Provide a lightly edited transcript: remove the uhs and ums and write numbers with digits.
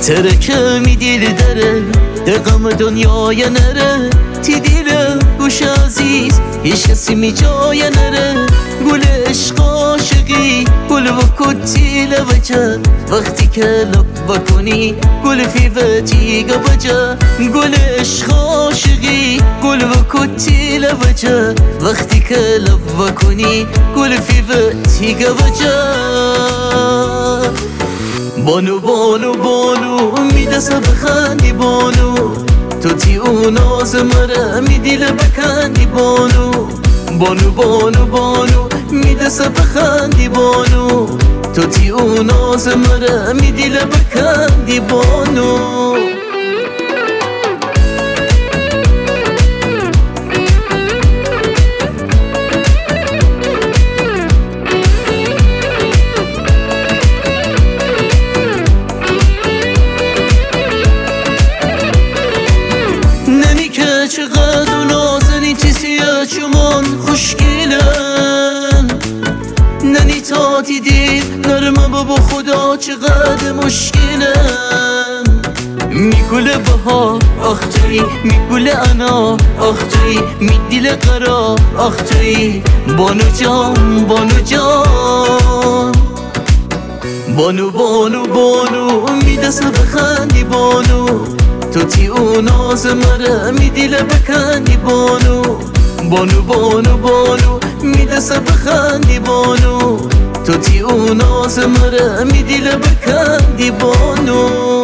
ترکه می دیل داره دقم دنیای نره تی دیل گوش عزیز هیچ کسی می جای نره گل عشق عاشقی گل و کتی لبجه وقتی که لب بکنی گل فیوتی گبجه گل عشق عاشقی گل و کتی لبجه وقتی که لب بکنی گل فیوتی گبجه بانو بانو بانو میدسه بخندی بانو تو تی اون آز مره میدیله بکندی بانو بانو بانو بانو میدسه بخندی بانو تو تی اون آز مره میدیله بکندی بانو چقدر نازنی چیزیه چمان خوشگلن ننی تا دیدی نرمه بابا خدا چقدر مشکلن میگوله بها آخ توی میگوله انا آخ توی میدیله قرار آخ توی بانو جان بانو جان بانو بانو بانو میدسه بخندی بانو تو تی اون آز مره میدیله بکندی بانو بانو بانو بانو میدسه بخندی بانو تو تی اون آز مره میدیله بکندی بانو